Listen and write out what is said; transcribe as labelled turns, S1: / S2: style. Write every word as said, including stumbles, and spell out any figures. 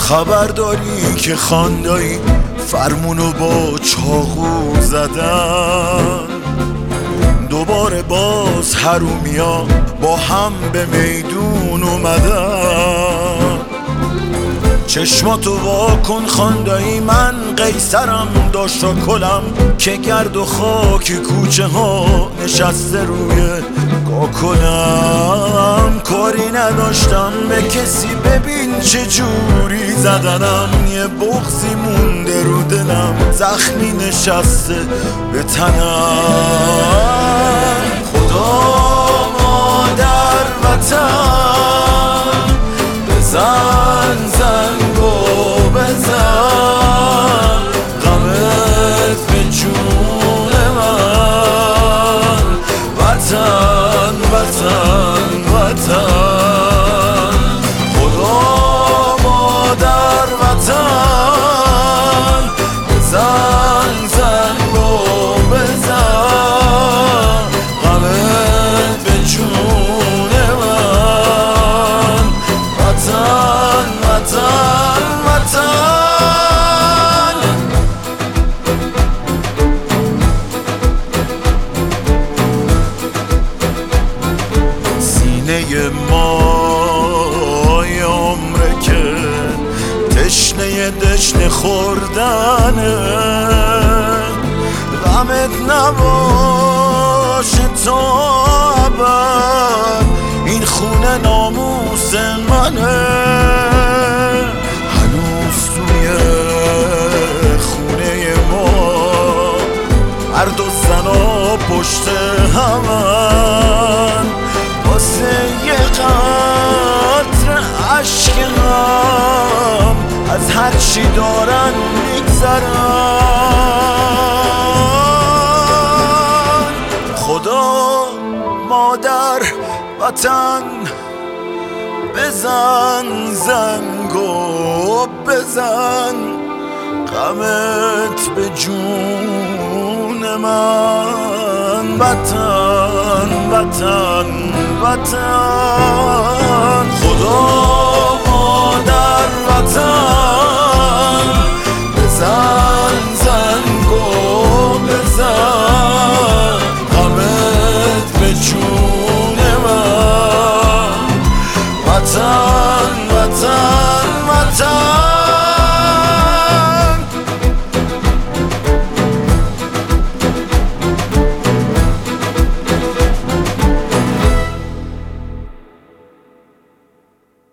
S1: خبر داری که خاندایی فرمونو با چاقو زدن، دوباره باز حرومیا با هم به میدون اومدن. چشماتو واکن خاندایی، من قیصرم داشتا کلم که گرد و خاک کوچه ها نشسته روی کاکلم. کاری نداشتم به کسی، ببین چه جوری زدنم، یه بغضی مونده رو دلم، زخمی نشسته به تنم. خدا مادر وطن بزن زنگو بزن، غمت به جون من، وطن وطن وطن. خدا مادر وطن بزن زنگو بزن، غمت به جون من، وطن وطن وطن. سینه ما یه عمره که تشنه دشنه خوردنه، غمت نباشه تا ابد، این خونه ناموس منه. هنوز توی خونه ما مرد و زنا پشت همن، واسه یه قطره عشق هم از هر چی دارن میگذرن. خدا مادر وطن بزن زنگو بزن، غمت به جون من، وطن وطن وطن. خدا